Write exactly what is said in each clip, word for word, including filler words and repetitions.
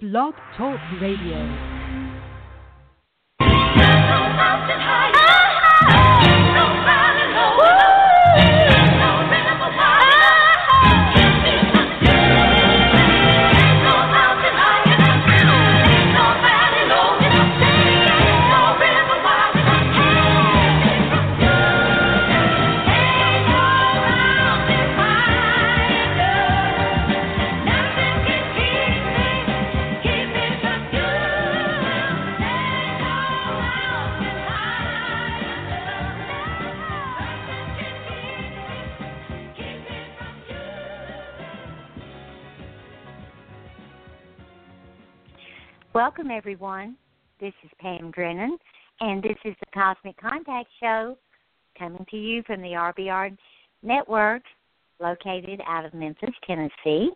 Blog Talk Radio. Welcome, everyone. This is Pam Drennan, and this is the Cosmic Contact Show coming to you from the R B R Network located out of Memphis, Tennessee.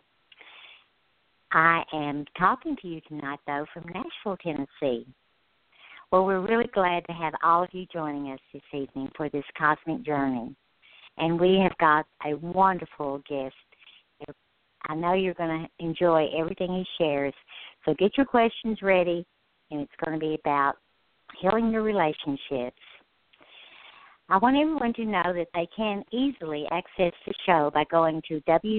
I am talking to you tonight, though, from Nashville, Tennessee. Well, we're really glad to have all of you joining us this evening for this cosmic journey. And we have got a wonderful guest. I know you're going to enjoy everything he shares. So get your questions ready, and it's going to be about healing your relationships. I want everyone to know that they can easily access the show by going to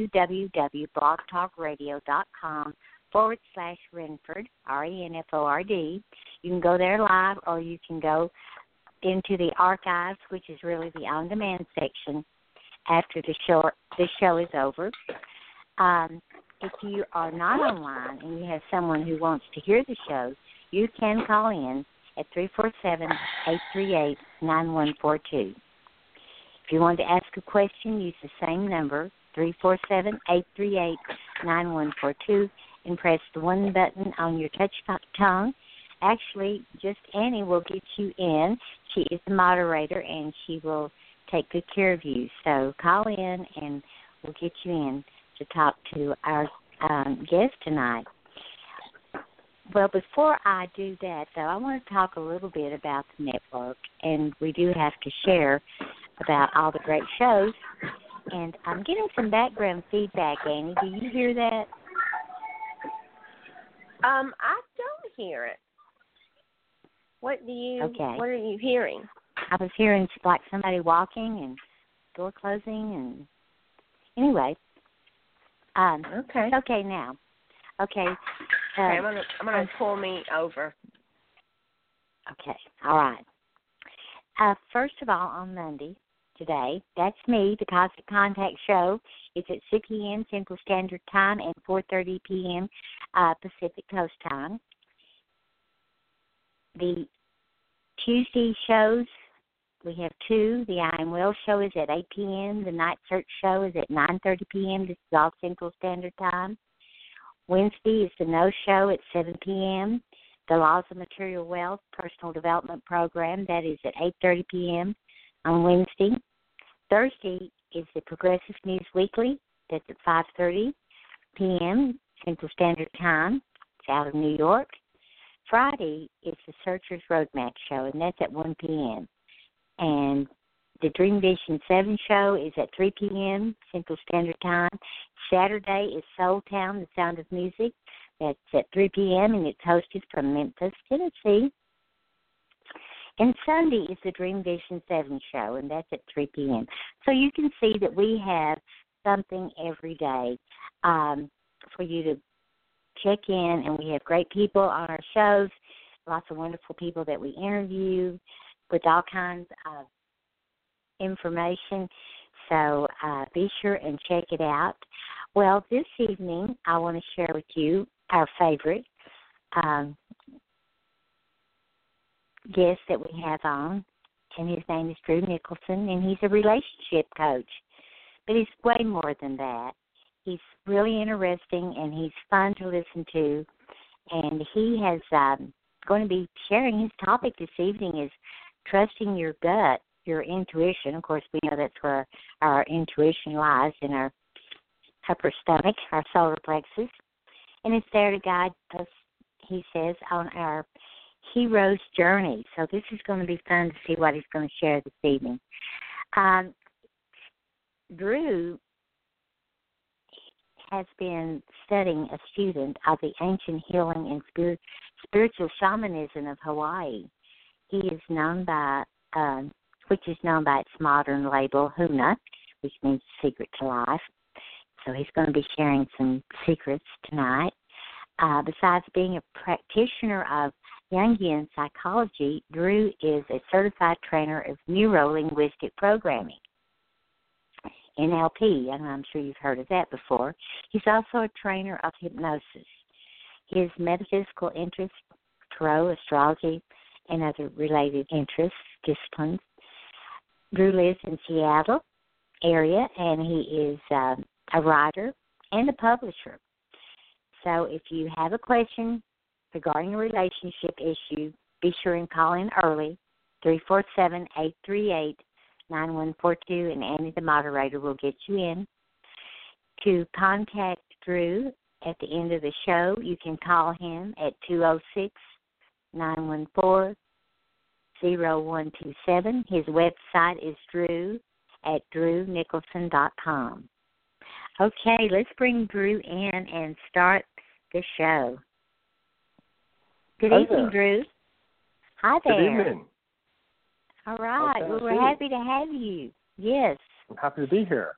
www.blogtalkradio.com forward slash Renford, R E N F O R D. You can go there live, or you can go into the archives, which is really the on-demand section after the show, the show is over. Um, if you are not online and you have someone who wants to hear the show, you can call in at three four seven, eight three eight, nine one four two. If you want to ask a question, use the same number, three four seven, eight three eight, nine one four two, and press the one button on your touch tone. Actually, just Annie will get you in. She is the moderator, and she will take good care of you. So call in, and we'll get you in to talk to our um, guest tonight. Well, before I do that, though, I want to talk a little bit about the network, and we do have to share about all the great shows. And I'm getting some background feedback, Annie. Do you hear that? Um, I don't hear it. What do you? Okay. What are you hearing? I was hearing like somebody walking and door closing, and anyway. Um, okay. It's okay now. Okay. Uh, okay, I'm gonna I'm gonna pull me over. Okay. All right. Uh, first of all, on Monday today, that's me. The Cosmic Contact Show is at six p.m. Central Standard Time and four thirty p.m. Uh, Pacific Coast Time. The Tuesday shows, we have two. The I Am Well show is at eight p.m. The Night Search show is at nine thirty p.m. This is all Central Standard Time. Wednesday is the No show at seven p.m. The Laws of Material Wealth Personal Development Program, that is at eight thirty p.m. on Wednesday. Thursday is the Progressive News Weekly. That's at five thirty p.m. Central Standard Time. It's out of New York. Friday is the Searcher's Roadmap show, and that's at one p.m. And the Dream Vision seven show is at three p.m. Central Standard Time. Saturday is Soul Town, the Sound of Music. That's at three p.m. and it's hosted from Memphis, Tennessee. And Sunday is the Dream Vision seven show, and that's at three p.m. So you can see that we have something every day um, for you to check in, and we have great people on our shows, lots of wonderful people that we interview with all kinds of information. So uh, be sure and check it out. Well, this evening I want to share with you our favorite um, guest that we have on, and his name is Drew Nicholson, and he's a relationship coach. But he's way more than that. He's really interesting, and he's fun to listen to, and he has um, going to be sharing his topic this evening is trusting your gut, your intuition. Of course, we know that's where our intuition lies, in our upper stomach, our solar plexus. And it's there to guide us, he says, on our hero's journey. So this is going to be fun to see what he's going to share this evening. Um, Drew has been studying a student of the ancient healing and spirit, spiritual shamanism of Hawaii. He is known by, um, which is known by its modern label, Huna, which means secret to life. So he's going to be sharing some secrets tonight. Uh, besides being a practitioner of Jungian psychology, Drew is a certified trainer of neuro-linguistic programming, N L P, and I'm sure you've heard of that before. He's also a trainer of hypnosis. His metaphysical interests, tarot, astrology, and other related interests, disciplines. Drew lives in Seattle area, and he is uh, a writer and a publisher. So if you have a question regarding a relationship issue, be sure and call in early, three four seven, eight three eight, nine one four two, and Annie, the moderator, will get you in. To contact Drew at the end of the show, you can call him at two oh six, nine one four, oh one two seven. His website is Drew at drew nicholson dot com. Okay, let's bring Drew in and start the show. Good Hi evening, there. Drew. Hi there. Good evening. All right. Okay, Well, we're happy to have you. Yes. I'm happy to be here.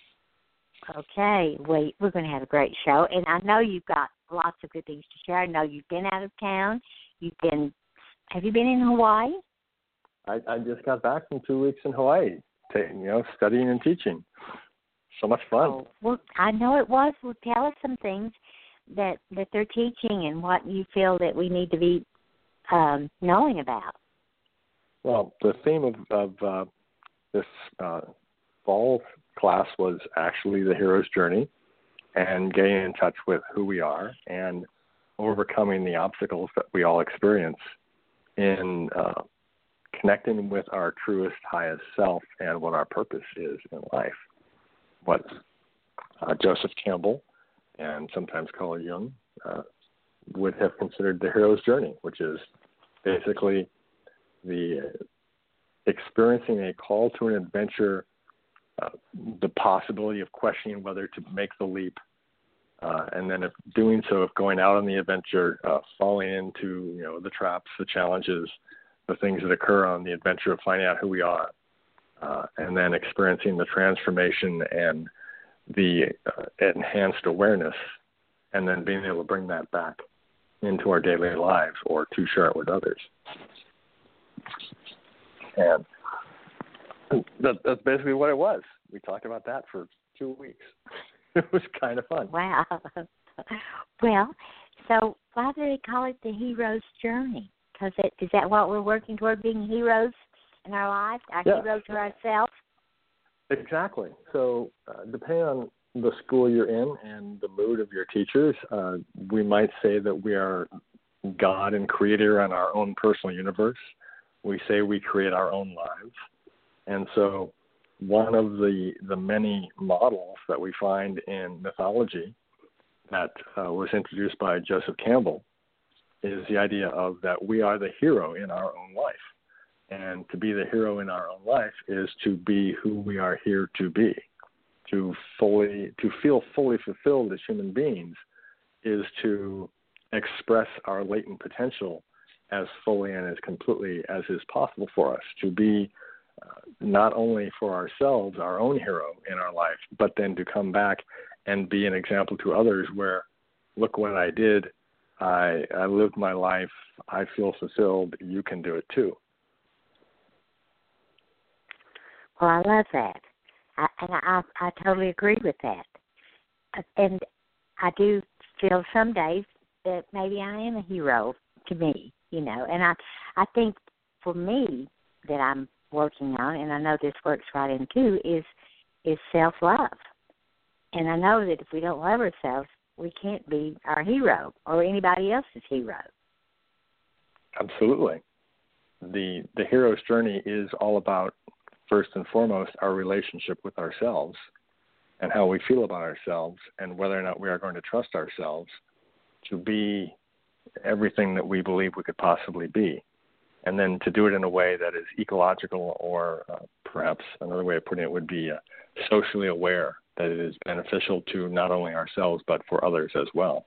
Okay. We, we're going to have a great show. And I know you've got lots of good things to share. I know you've been out of town. You've been, have you been in Hawaii? I, I just got back from two weeks in Hawaii, taking, you know, studying and teaching. So much fun. Oh, well, I know it was. Well, tell us some things that, that they're teaching and what you feel that we need to be um, knowing about. Well, the theme of, of uh, this uh, fall class was actually the hero's journey and getting in touch with who we are and overcoming the obstacles that we all experience in uh, connecting with our truest, highest self and what our purpose is in life. What uh, Joseph Campbell and sometimes Carl Jung uh, would have considered the hero's journey, which is basically the uh, experiencing a call to an adventure, uh, the possibility of questioning whether to make the leap, uh, and then if doing so, if going out on the adventure, uh, falling into, you know, the traps, the challenges, the things that occur on the adventure of finding out who we are, uh, and then experiencing the transformation and the uh, enhanced awareness, and then being able to bring that back into our daily lives or to share it with others. And that, that's basically what it was. We talked about that for two weeks. It was kind of fun. Wow. Well, so why do they call it the hero's journey? Because is that what we're working toward, being heroes in our life, our yeah. hero to ourselves? Exactly. So uh, depending on the school you're in and the mood of your teachers, uh, we might say that we are God and creator in our own personal universe. We say we create our own lives. And so one of the, the many models that we find in mythology that uh, was introduced by Joseph Campbell is the idea of that we are the hero in our own life. And to be the hero in our own life is to be who we are here to be. To fully, to feel fully fulfilled as human beings is to express our latent potential as fully and as completely as is possible for us, to be uh, not only for ourselves, our own hero in our life, but then to come back and be an example to others where, look what I did, I, I lived my life, I feel fulfilled, you can do it too. Well, I love that. I, and I, I totally agree with that. And I do feel some days that maybe I am a hero to me, you know. And I, I think for me that I'm working on, and I know this works right in too, is is self-love. And I know that if we don't love ourselves, we can't be our hero or anybody else's hero. Absolutely. The the hero's journey is all about, first and foremost, our relationship with ourselves and how we feel about ourselves and whether or not we are going to trust ourselves to be everything that we believe we could possibly be. And then to do it in a way that is ecological, or uh, perhaps another way of putting it would be uh, socially aware that it is beneficial to not only ourselves but for others as well.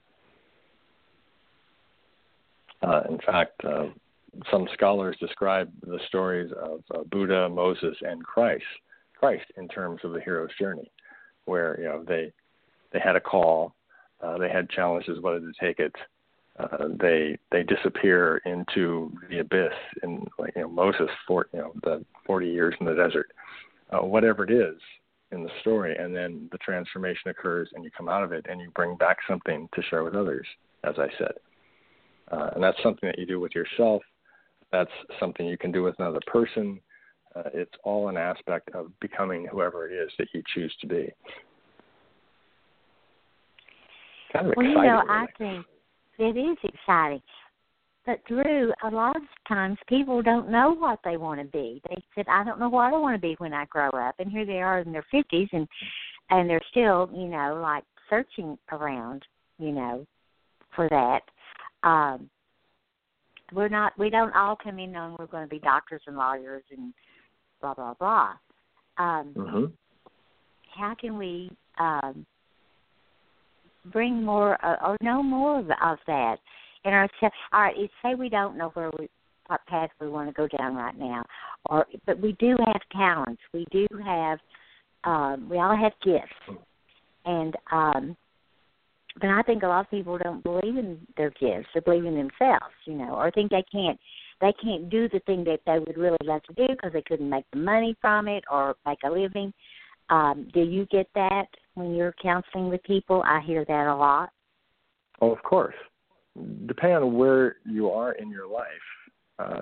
Uh, in fact, uh, some scholars describe the stories of uh, Buddha, Moses, and Christ, Christ in terms of the hero's journey, where you know they they had a call, uh, they had challenges whether to take it. Uh, they they disappear into the abyss in, like you know Moses for you know the forty years in the desert, uh, whatever it is in the story, and then the transformation occurs and you come out of it and you bring back something to share with others, as I said, uh, and that's something that you do with yourself. That's something you can do with another person. Uh, it's all an aspect of becoming whoever it is that you choose to be. Kind of well, exciting. you know, really. I think it is exciting. But, Drew, a lot of times people don't know what they want to be. They said, I don't know what I want to be when I grow up. And here they are in their fifties, and, and they're still, you know, like searching around, you know, for that. Um, we're not, we don't all come in knowing we're going to be doctors and lawyers and blah, blah, blah. Um, mm-hmm. How can we um, bring more uh, or know more of, of that in ourselves? All right, say we don't know where we, what path we want to go down right now, or but we do have talents. We do have, um, we all have gifts, and um, but I think a lot of people don't believe in their gifts or believe in themselves, you know, or think they can't they can't do the thing that they would really like to do because they couldn't make the money from it or make a living. Um, do you get that when you're counseling with people? I hear that a lot. Oh, of course. Depending on where you are in your life, uh,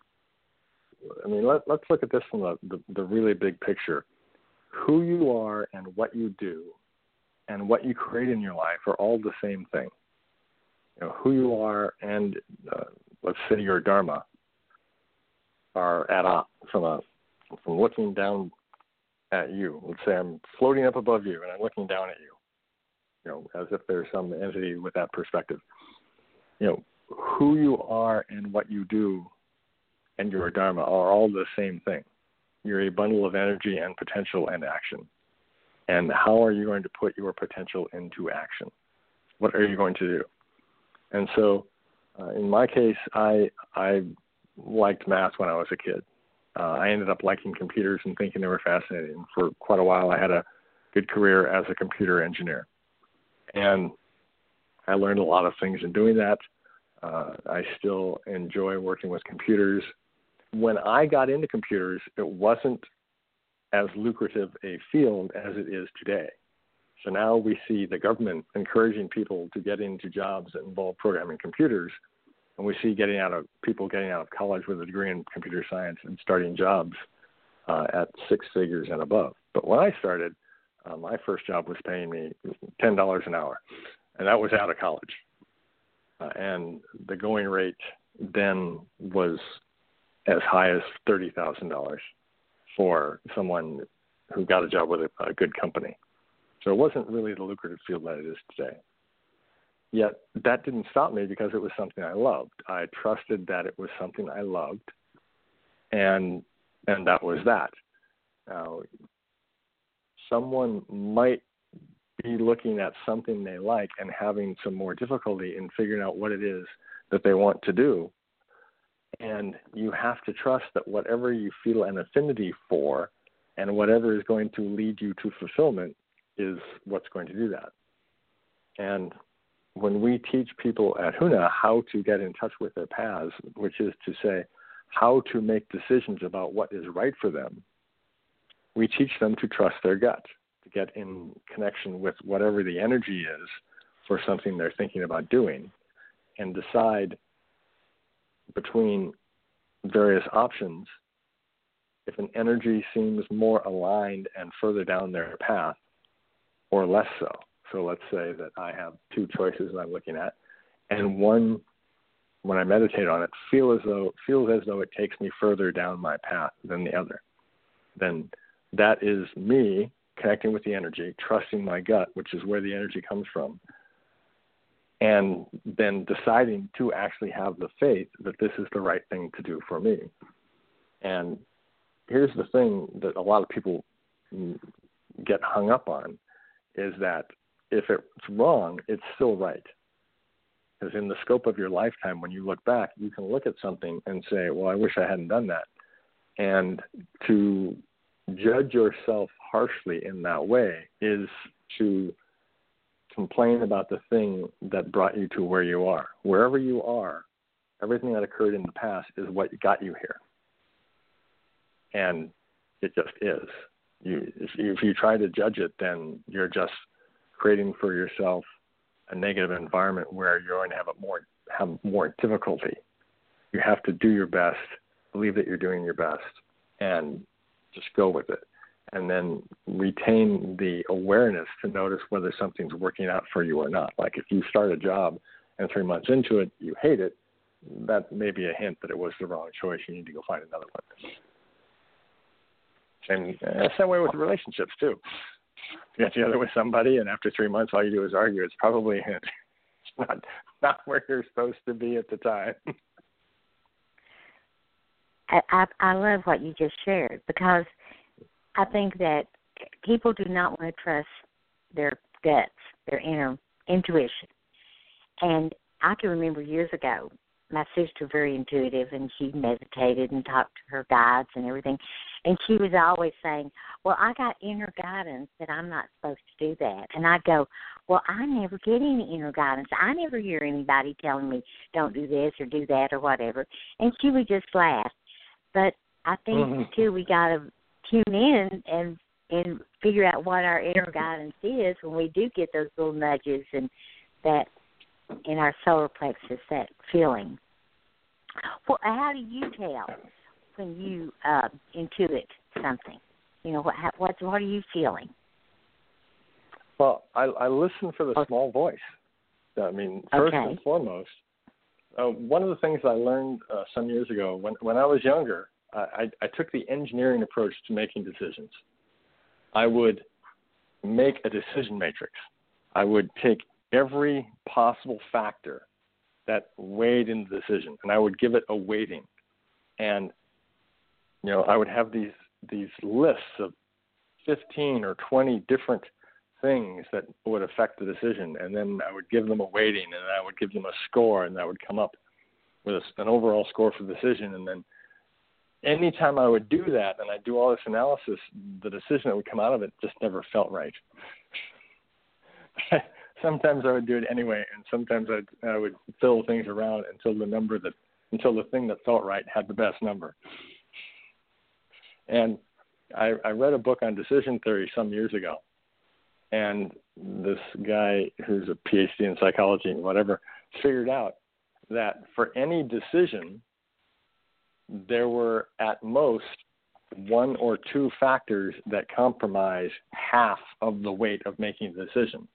I mean, let, let's look at this from the, the, the really big picture. Who you are and what you do and what you create in your life are all the same thing. You know, who you are and, uh, let's say, your dharma are at odds from a from looking down at you. Let's say I'm floating up above you and I'm looking down at you, you know, as if there's some entity with that perspective. You know, who you are and what you do and your dharma are all the same thing. You're a bundle of energy and potential and action. And how are you going to put your potential into action? What are you going to do? And so, uh, in my case, I I liked math when I was a kid. Uh, I ended up liking computers and thinking they were fascinating. For quite a while, I had a good career as a computer engineer. And I learned a lot of things in doing that. Uh, I still enjoy working with computers. When I got into computers, it wasn't as lucrative a field as it is today. So now we see the government encouraging people to get into jobs that involve programming computers, and we see getting out of people getting out of college with a degree in computer science and starting jobs uh, at six figures and above. But when I started, uh, my first job was paying me ten dollars an hour, and that was out of college. Uh, and the going rate then was as high as thirty thousand dollars for someone who got a job with a, a good company. So it wasn't really the lucrative field that it is today. Yet that didn't stop me because it was something I loved. I trusted that it was something I loved, and and that was that. Now, someone might be looking at something they like and having some more difficulty in figuring out what it is that they want to do. And you have to trust that whatever you feel an affinity for and whatever is going to lead you to fulfillment is what's going to do that. And when we teach people at Huna how to get in touch with their paths, which is to say how to make decisions about what is right for them, we teach them to trust their gut, to get in connection with whatever the energy is for something they're thinking about doing, and decide between various options if an energy seems more aligned and further down their path or less so. So let's say that I have two choices that I'm looking at, and one, when I meditate on it, feel as though feels as though it takes me further down my path than the other. Then that is me connecting with the energy, trusting my gut, which is where the energy comes from, and then deciding to actually have the faith that this is the right thing to do for me. And here's the thing that a lot of people get hung up on. is that if it's wrong, it's still right. Because in the scope of your lifetime, when you look back, you can look at something and say, well, I wish I hadn't done that. And to judge yourself harshly in that way is to complain about the thing that brought you to where you are. Wherever you are, everything that occurred in the past is what got you here. And it just is. You, if, you, if you try to judge it, then you're just creating for yourself a negative environment where you're going to have a more have more difficulty. You have to do your best, believe that you're doing your best, and just go with it. And then retain the awareness to notice whether something's working out for you or not. Like if you start a job and three months into it, you hate it, that may be a hint that it was the wrong choice. You need to go find another one. And that's that way with relationships too. You get together with somebody, and after three months, all you do is argue. It's probably it's not not where you're supposed to be at the time. I, I I love what you just shared, because I think that people do not want to trust their guts, their inner intuition. And I can remember years ago, my sister, very intuitive, and she meditated and talked to her guides and everything. And she was always saying, well, I got inner guidance that I'm not supposed to do that. And I go, well, I never get any inner guidance. I never hear anybody telling me don't do this or do that or whatever. And she would just laugh. But I think, mm-hmm. too, we got to tune in and and figure out what our inner guidance is when we do get those little nudges and that in our solar plexus, that feeling. Well, how do you tell when you uh, intuit something? You know, what what what are you feeling? Well, I, I listen for the oh. small voice. I mean, first okay. and foremost, uh, one of the things I learned uh, some years ago when when I was younger, I, I took the engineering approach to making decisions. I would make a decision matrix. I would take every possible factor that weighed in the decision, and I would give it a weighting. And, you know, I would have these these lists of fifteen or twenty different things that would affect the decision, and then I would give them a weighting, and I would give them a score, and I would come up with a, an overall score for the decision. And then anytime I would do that and I'd do all this analysis, the decision that would come out of it just never felt right. Sometimes I would do it anyway, and sometimes I'd, I would fill things around until the number that, until the thing that felt right had the best number. And I, I read a book on decision theory some years ago, and this guy who's a P H D in psychology and whatever figured out that for any decision, there were at most one or two factors that compromise half of the weight of making the decision.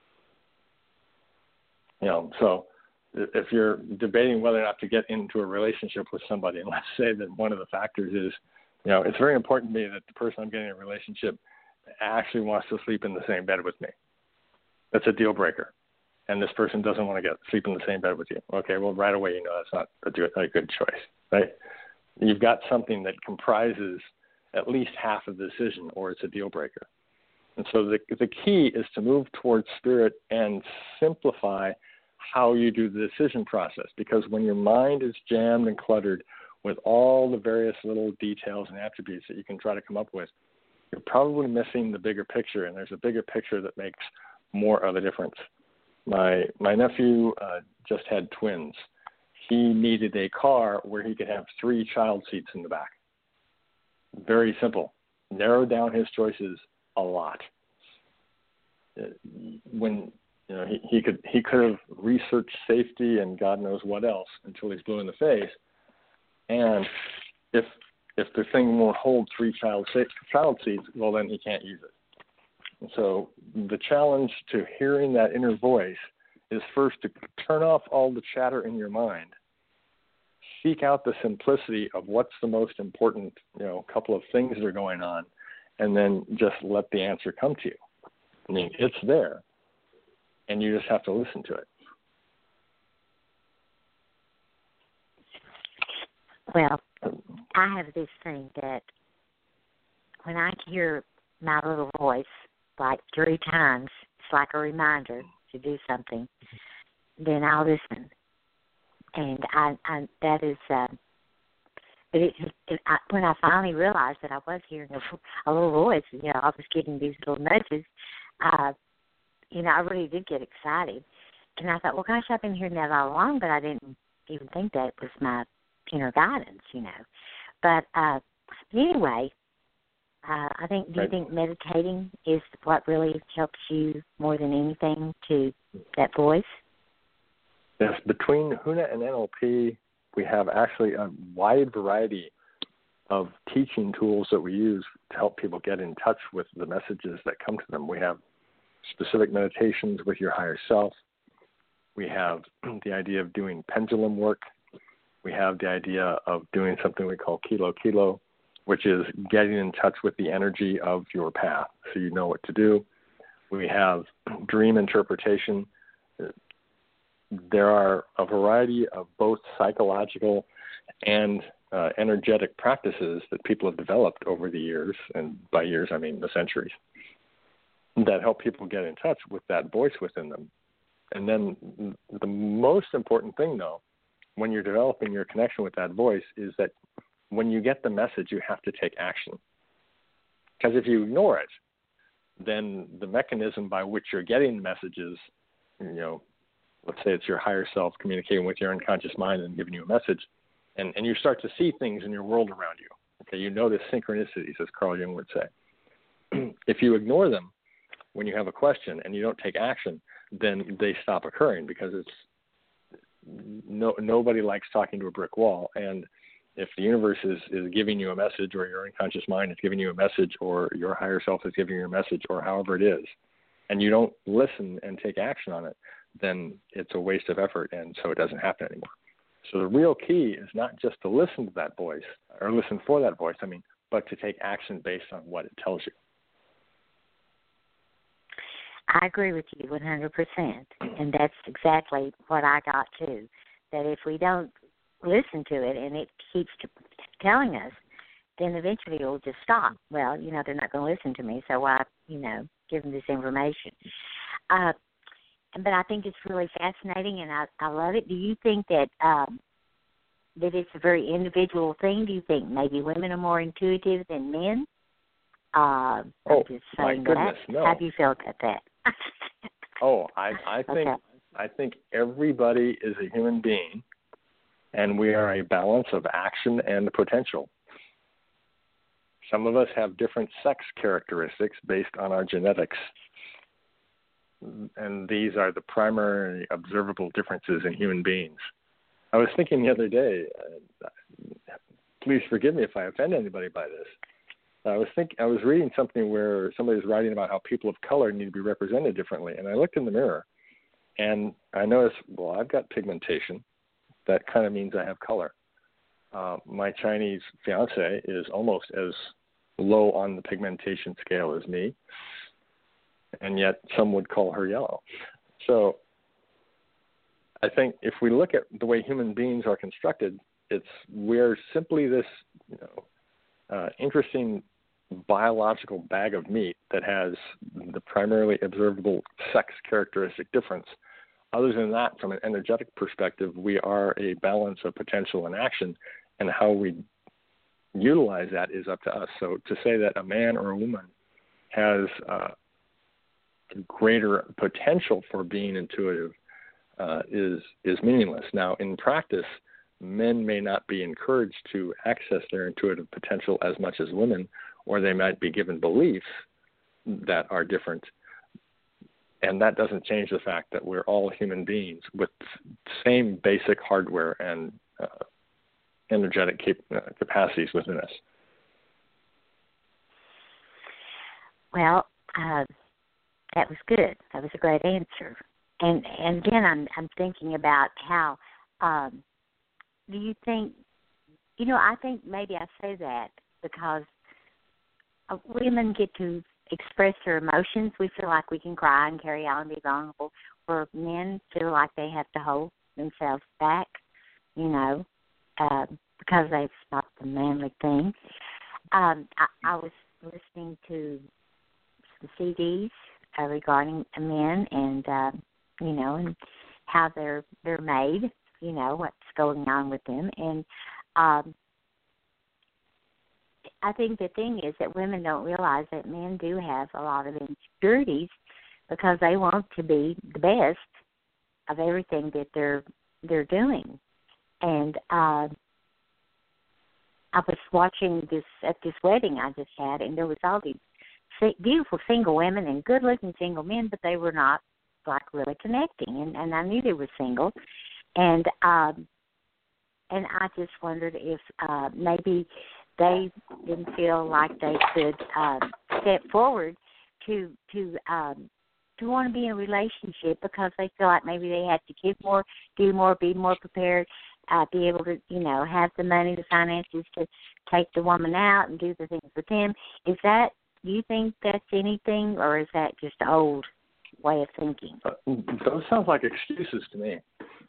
You know, so if you're debating whether or not to get into a relationship with somebody, and let's say that one of the factors is, you know, it's very important to me that the person I'm getting in a relationship actually wants to sleep in the same bed with me. That's a deal breaker. And this person doesn't want to get sleep in the same bed with you. Okay, well, right away, you know, that's not a good, a good choice, right? You've got something that comprises at least half of the decision, or it's a deal breaker. And so the the key is to move towards spirit and simplify how you do the decision process, because when your mind is jammed and cluttered with all the various little details and attributes that you can try to come up with, you're probably missing the bigger picture, and there's a bigger picture that makes more of a difference. My my nephew uh, just had twins. He needed a car where he could have three child seats in the back. Very simple. Narrowed down his choices a lot. When you know he, he could he could have researched safety and God knows what else until he's blue in the face. And if if the thing won't hold three child child seats, well then he can't use it. And so the challenge to hearing that inner voice is first to turn off all the chatter in your mind. Seek out the simplicity of what's the most important, you know, couple of things that are going on, and then just let the answer come to you. I mean, it's there, and you just have to listen to it. Well, I have this thing that when I hear my little voice, like three times, it's like a reminder to do something, then I'll listen. And I, I that is, uh, but it, it, I, when I finally realized that I was hearing a, a little voice, you know, I was getting these little nudges, uh, you know, I really did get excited. And I thought, well, gosh, I've been hearing that all along, but I didn't even think that was my inner guidance, you know. But uh, anyway, uh, I think, do you think meditating is what really helps you more than anything to that voice? Yes, between Huna and N L P, we have actually a wide variety of teaching tools that we use to help people get in touch with the messages that come to them. We have specific meditations with your higher self. We have the idea of doing pendulum work. We have the idea of doing something we call kilo kilo, which is getting in touch with the energy of your path so you know what to do. We have dream interpretation. There are a variety of both psychological and uh, energetic practices that people have developed over the years, and by years I mean the centuries, that help people get in touch with that voice within them. And then the most important thing, though, when you're developing your connection with that voice is that when you get the message, you have to take action. Because if you ignore it, then the mechanism by which you're getting the messages, you know, let's say it's your higher self communicating with your unconscious mind and giving you a message, and, and you start to see things in your world around you. Okay, you notice synchronicities, as Carl Jung would say. If you ignore them when you have a question and you don't take action, then they stop occurring because it's no nobody likes talking to a brick wall. And if the universe is, is giving you a message, or your unconscious mind is giving you a message, or your higher self is giving you a message, or however it is, and you don't listen and take action on it, then it's a waste of effort, and so it doesn't happen anymore. So the real key is not just to listen to that voice, or listen for that voice, I mean, but to take action based on what it tells you. I agree with you one hundred percent, and that's exactly what I got too, that if we don't listen to it and it keeps telling us, then eventually it will just stop. Well, you know, they're not going to listen to me, so why, you know, give them this information? Uh, but I think it's really fascinating, and I, I love it. Do you think that um, that it's a very individual thing? Do you think maybe women are more intuitive than men? Uh, oh, just my saying goodness, that. no. How do you feel about that? oh, I, I think okay. I think everybody is a human being, and we are a balance of action and potential. Some of us have different sex characteristics based on our genetics, and these are the primary observable differences in human beings. I was thinking the other day, uh, please forgive me if I offend anybody by this. I was think I was reading something where somebody was writing about how people of color need to be represented differently, and I looked in the mirror, and I noticed, well, I've got pigmentation. That kind of means I have color. Uh, my Chinese fiance is almost as low on the pigmentation scale as me, and yet some would call her yellow. So I think if we look at the way human beings are constructed, it's we're simply this, you know, uh, interesting biological bag of meat that has the primarily observable sex characteristic difference. Other than that, from an energetic perspective, we are a balance of potential and action, and how we utilize that is up to us. So to say that a man or a woman has uh, greater potential for being intuitive uh, is is meaningless. Now, in practice, men may not be encouraged to access their intuitive potential as much as women, or they might be given beliefs that are different. And that doesn't change the fact that we're all human beings with the same basic hardware and uh, energetic cap- uh, capacities within us. Well, uh, that was good. That was a great answer. And and again, I'm I'm thinking about how. Um, do you think? You know, I think maybe I say that because uh, women get to express their emotions. We feel like we can cry and carry on and be vulnerable, where men feel like they have to hold themselves back, you know, uh, because it's not the manly thing. Um, I, I was listening to some C Ds uh, regarding men and uh, you know and how they're they're made, you know what's going on with them, and um, I think the thing is that women don't realize that men do have a lot of insecurities because they want to be the best of everything that they're they're doing. And uh, I was watching this at this wedding I just had, and there was all these beautiful single women and good-looking single men, but they were not like really connecting. And, and I knew they were single, and um, and I just wondered if uh, maybe they didn't feel like they could uh, step forward to to um, to want to be in a relationship because they feel like maybe they had to give more, do more, be more prepared, uh, be able to, you know, have the money, the finances to take the woman out and do the things with them. Is that, do you think that's anything, or is that just an old way of thinking? Uh, those sound like excuses to me.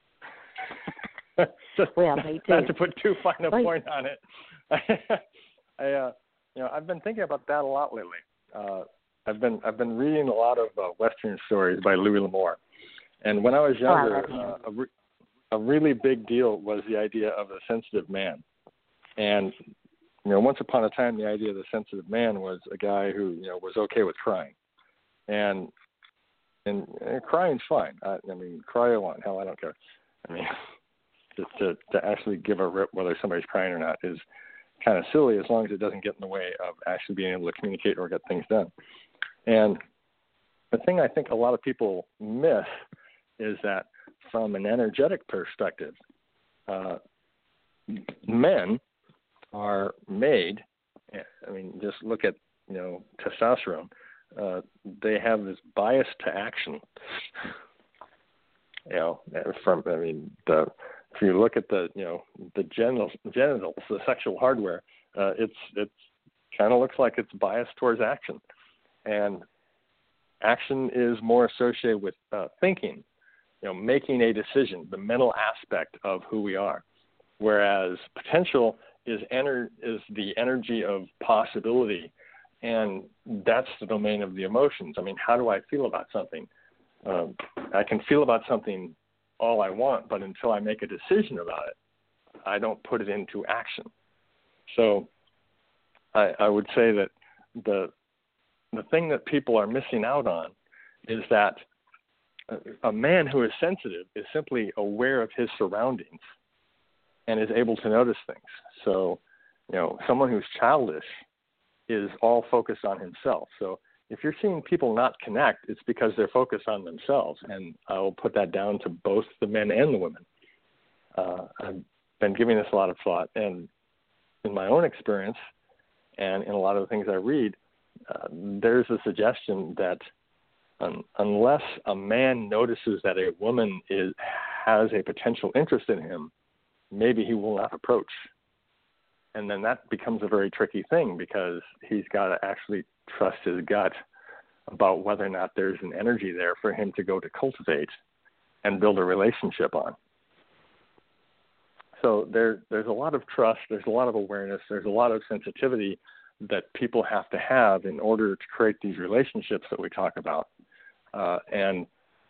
Just, well, me too. Not to put too fine a well, point on it. I, uh, you know, I've been thinking about that a lot lately. Uh, I've been I've been reading a lot of uh, Western stories by Louis L'Amour, and when I was younger, oh, I uh, a, re- a really big deal was the idea of a sensitive man. And you know, once upon a time, the idea of the sensitive man was a guy who you know was okay with crying, and and, and crying's fine. I, I mean, cry you want. Hell, I don't care. I mean, to, to to actually give a rip whether somebody's crying or not is kind of silly as long as it doesn't get in the way of actually being able to communicate or get things done. And the thing I think a lot of people miss is that from an energetic perspective, uh, men are made, I mean, just look at, you know, testosterone. Uh, they have this bias to action. You know, from, I mean, the, if you look at the, you know, the genitals, genitals the sexual hardware, uh, it's, it's kind of looks like it's biased towards action. And action is more associated with uh, thinking, you know, making a decision, the mental aspect of who we are. Whereas potential is ener- is the energy of possibility, and that's the domain of the emotions. I mean, how do I feel about something? Um, I can feel about something all I want, but until I make a decision about it, I don't put it into action. So I, I would say that the the thing that people are missing out on is that a, a man who is sensitive is simply aware of his surroundings and is able to notice things. So, you know, someone who's childish is all focused on himself. So if you're seeing people not connect, it's because they're focused on themselves. And I will put that down to both the men and the women. Uh, I've been giving this a lot of thought. And in my own experience and in a lot of the things I read, uh, there's a suggestion that um, unless a man notices that a woman is has a potential interest in him, maybe he will not approach. And then that becomes a very tricky thing because he's got to actually trust his gut about whether or not there's an energy there for him to go to cultivate and build a relationship on. So there, there's a lot of trust, there's a lot of awareness, there's a lot of sensitivity that people have to have in order to create these relationships that we talk about. Uh, and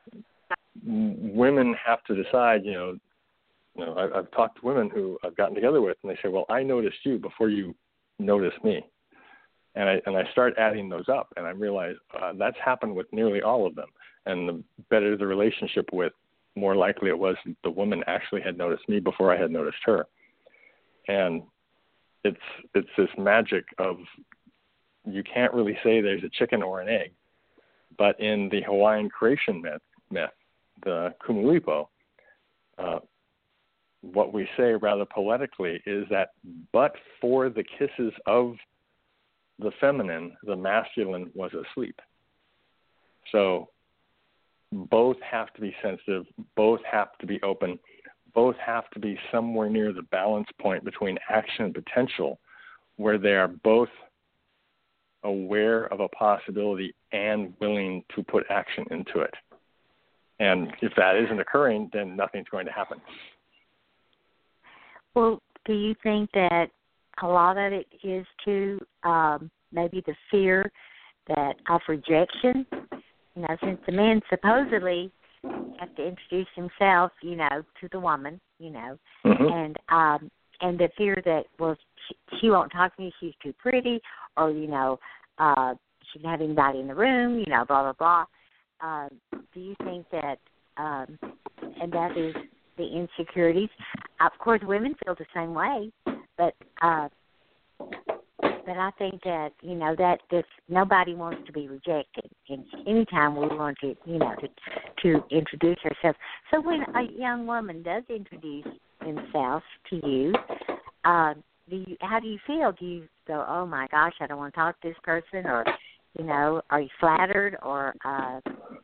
women have to decide, you know, You know, I, I've talked to women who I've gotten together with, and they say, "Well, I noticed you before you noticed me," and I and I start adding those up, and I realize uh, that's happened with nearly all of them. And the better the relationship with, more likely it was the woman actually had noticed me before I had noticed her. And it's it's this magic of you can't really say there's a chicken or an egg, but in the Hawaiian creation myth, myth the Kumulipo. Uh, What we say rather poetically is that but for the kisses of the feminine, the masculine was asleep. So both have to be sensitive, both have to be open, both have to be somewhere near the balance point between action and potential, where they are both aware of a possibility and willing to put action into it. And if that isn't occurring, then nothing's going to happen. Well, do you think that a lot of it is to um, maybe the fear that of rejection. You know, since the man supposedly has to introduce himself, you know, to the woman, you know, mm-hmm. and um, and the fear that, well, she, she won't talk to me, she's too pretty, or, you know, uh, she doesn't have anybody in the room, you know, blah, blah, blah. Uh, do you think that, um, and that is the insecurities? Of course, women feel the same way, but uh, but I think that, you know, that this, nobody wants to be rejected. And anytime we want to, you know, to, to introduce ourselves. So when a young woman does introduce themselves to you, uh, do you, how do you feel? Do you go, oh my gosh, I don't want to talk to this person, or, you know, are you flattered, or? Uh...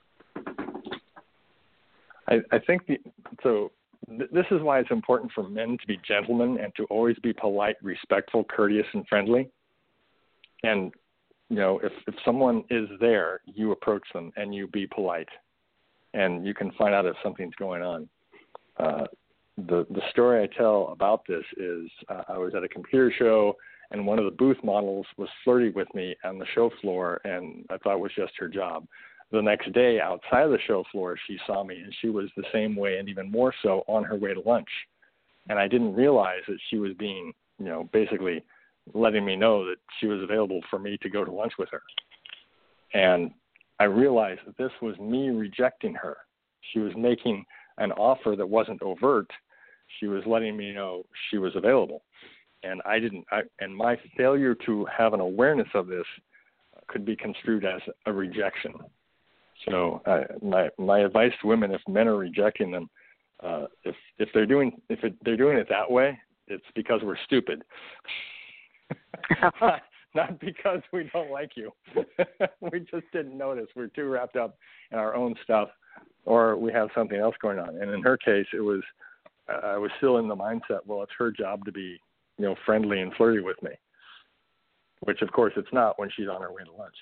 I, I think the so. Th- this is why it's important for men to be gentlemen and to always be polite, respectful, courteous, and friendly. And you know, if if someone is there, you approach them and you be polite, and you can find out if something's going on. Uh, The the story I tell about this is uh, I was at a computer show, and one of the booth models was flirty with me on the show floor, and I thought it was just her job. The next day, outside of the show floor, she saw me, and she was the same way, and even more so, on her way to lunch. And I didn't realize that she was being, you know, basically letting me know that she was available for me to go to lunch with her. And I realized that this was me rejecting her. She was making an offer that wasn't overt. She was letting me know she was available. And I didn't, I, and my failure to have an awareness of this could be construed as a rejection. So uh, my my advice to women, if men are rejecting them, uh, if if they're doing if it, they're doing it that way, it's because we're stupid, not, not because we don't like you. We just didn't notice. We're too wrapped up in our own stuff, or we have something else going on. And in her case, it was I was still in the mindset, well, it's her job to be, you know, friendly and flirty with me, which of course it's not when she's on her way to lunch.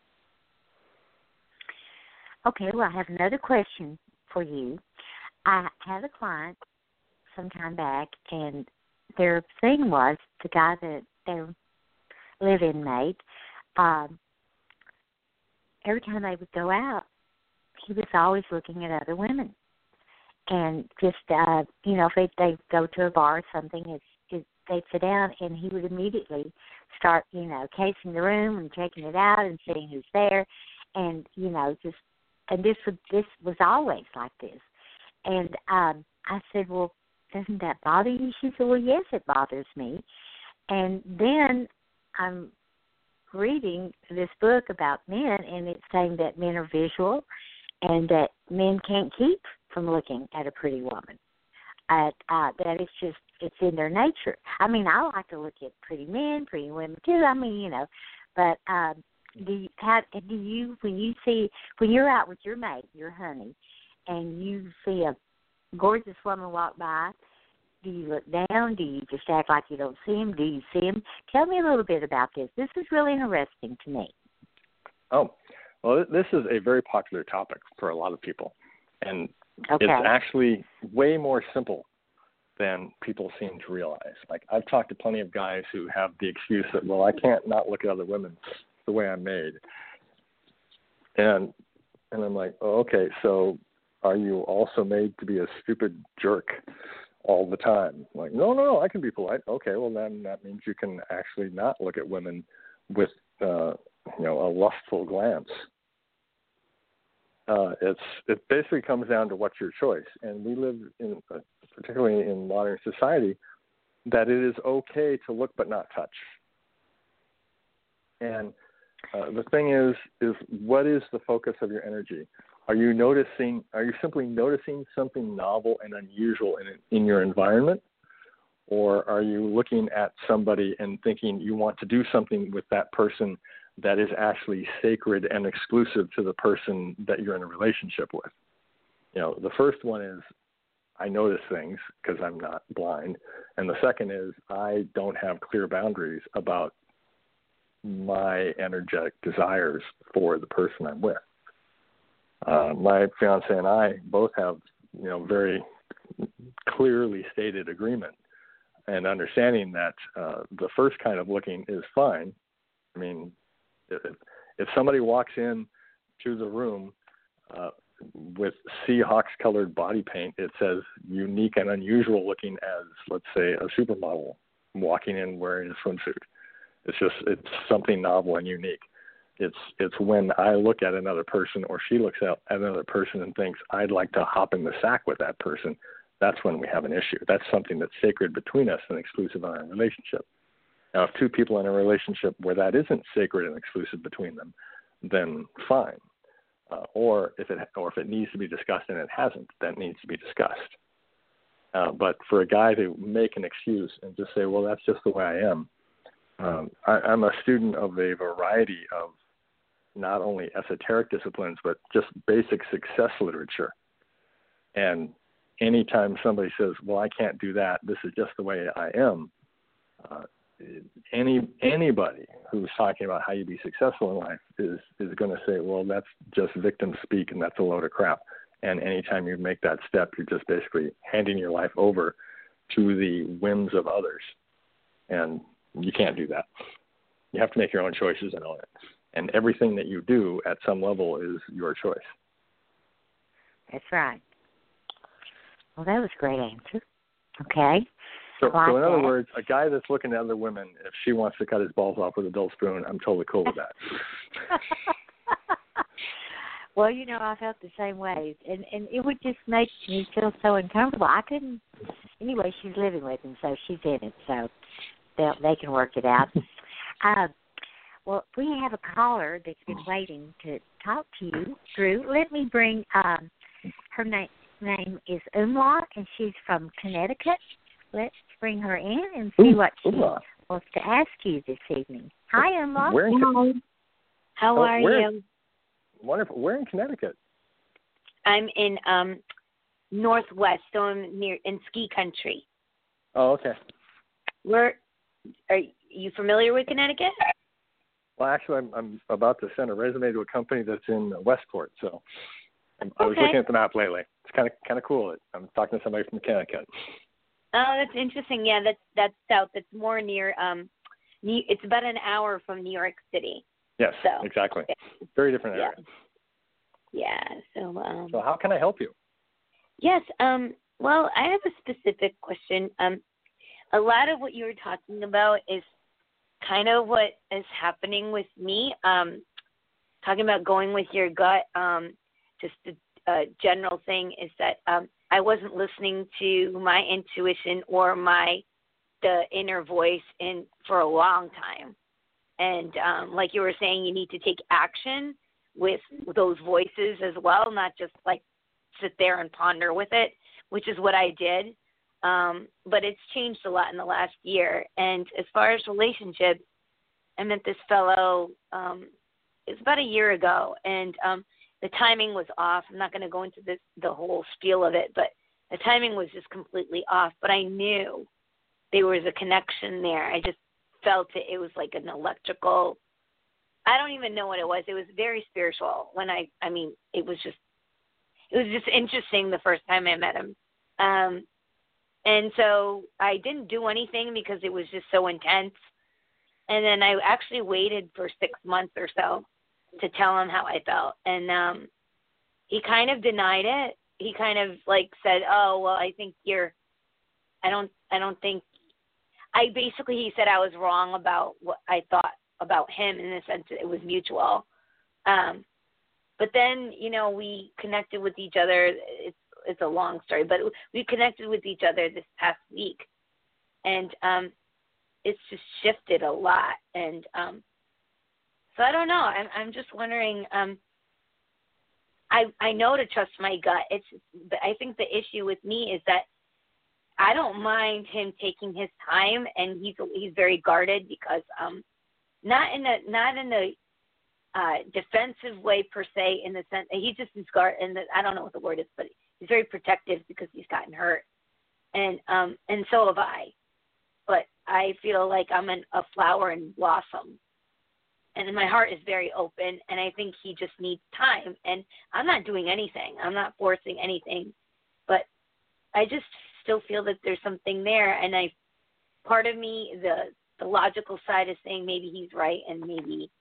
Okay, well, I have another question for you. I had a client some time back, and their thing was the guy that their live-in mate, um, every time they would go out, he was always looking at other women. And just, uh, you know, if they, they go to a bar or something, it's, it, they'd sit down, and he would immediately start, you know, casing the room and checking it out and seeing who's there, and, you know, just, and this would, this was always like this. And um, I said, well, doesn't that bother you? She said, well, yes, it bothers me. And then I'm reading this book about men, and it's saying that men are visual and that men can't keep from looking at a pretty woman. Uh, uh, that it's just, it's in their nature. I mean, I like to look at pretty men, pretty women too. I mean, you know, but um, do you, how, do you, when you see, when you're out with your mate, your honey, and you see a gorgeous woman walk by, do you look down? Do you just act like you don't see him? Do you see him? Tell me a little bit about this. This is really interesting to me. Oh, well, this is a very popular topic for a lot of people. And okay. It's actually way more simple than people seem to realize. Like, I've talked to plenty of guys who have the excuse that, well, I can't not look at other women the way I'm made. And and I'm like, oh, okay, so are you also made to be a stupid jerk all the time? I'm like, no, no, no, I can be polite. Okay, well, then that means you can actually not look at women with, uh, you know, a lustful glance. Uh, it's it basically comes down to what's your choice. And we live in, uh, particularly in modern society, that it is okay to look but not touch. And uh, the thing is, is what is the focus of your energy? Are you noticing? Are you simply noticing something novel and unusual in in your environment, or are you looking at somebody and thinking you want to do something with that person that is actually sacred and exclusive to the person that you're in a relationship with? You know, the first one is I notice things because I'm not blind, and the second is I don't have clear boundaries about my energetic desires for the person I'm with. Uh, my fiance and I both have, you know, very clearly stated agreement and understanding that uh, the first kind of looking is fine. I mean, if, If somebody walks in to the room uh, with Seahawks-colored body paint, it says unique and unusual looking as, let's say, a supermodel walking in wearing a swimsuit. It's just, it's something novel and unique. It's it's when I look at another person or she looks at, at another person and thinks, I'd like to hop in the sack with that person, that's when we have an issue. That's something that's sacred between us and exclusive in our relationship. Now, if two people in a relationship where that isn't sacred and exclusive between them, then fine. Uh, or if it or if it needs to be discussed and it hasn't, that needs to be discussed. Uh, but for a guy to make an excuse and just say, well, that's just the way I am, um, I, I'm a student of a variety of not only esoteric disciplines, but just basic success literature. And anytime somebody says, well, I can't do that, this is just the way I am, uh, any anybody who's talking about how you be successful in life is, is going to say, well, that's just victim speak and that's a load of crap. And anytime you make that step, you're just basically handing your life over to the whims of others. And you can't do that. You have to make your own choices and own it. And everything that you do at some level is your choice. That's right. Well, that was a great answer. Okay. So, like so in other that. words, a guy that's looking at other women, if she wants to cut his balls off with a dull spoon, I'm totally cool with that. Well, you know, I felt the same way. And, and it would just make me feel so uncomfortable. I couldn't. Anyway, she's living with him, so she's in it. So they they can work it out. uh, Well, we have a caller that's been waiting to talk to you, Drew. Let me bring, um, her na- name is Umla, and she's from Connecticut. Let's bring her in and see Ooh, what she Umla. wants to ask you this evening. Hi, Umla. Where in, Hi. How oh, are where, you? Wonderful. We're in Connecticut. I'm in um Northwest, so I'm near in ski country. Oh, okay. Where are you familiar with Connecticut? Well, actually, I'm, I'm about to send a resume to a company that's in Westport, so I'm, I was Okay. looking at the map lately. It's kind of kind of cool. I'm talking to somebody from Connecticut. Oh, that's interesting. Yeah, that's that's south. It's more near um, New, it's about an hour from New York City. Yes, So, exactly. Very different yeah. area. Yeah. So um. So how can I help you? Yes. Um. Well, I have a specific question. Um, a lot of what you were talking about is kind of what is happening with me. Um, talking about going with your gut. Um, just the uh, general thing is that um, I wasn't listening to my intuition or my the inner voice in for a long time. And um, like you were saying, you need to take action with those voices as well, not just like sit there and ponder with it, which is what I did. Um, but it's changed a lot in the last year. And as far as relationships, I met this fellow, um, it was about a year ago, and um, the timing was off. I'm not going to go into this, the whole spiel of it, but the timing was just completely off. But I knew there was a connection there. I just felt it. It was like an electrical, I don't even know what it was. It was very spiritual when I, I mean, it was just, it was just interesting the first time I met him. Um, and so I didn't do anything because it was just so intense. And then I actually waited for six months or so to tell him how I felt. And um, he kind of denied it. He kind of like said, oh, well, I think you're, I don't, I don't think, I basically, he said I was wrong about what I thought about him in the sense that it was mutual. Um, but then, you know, we connected with each other. It's, it's a long story, but we connected with each other this past week. And um, it's just shifted a lot. And um, so I don't know. I'm, I'm just wondering, um, I, I know to trust my gut. It's, but I think the issue with me is that I don't mind him taking his time, and he's he's very guarded because um, not in the not in the uh, defensive way per se, in the sense he just is guard. And I don't know what the word is, but he's very protective because he's gotten hurt, and um, and so have I. But I feel like I'm an, a flower in blossom, and my heart is very open, and I think he just needs time. And I'm not doing anything. I'm not forcing anything, but I just still feel that there's something there, and I, part of me, the the logical side is saying maybe he's right and maybe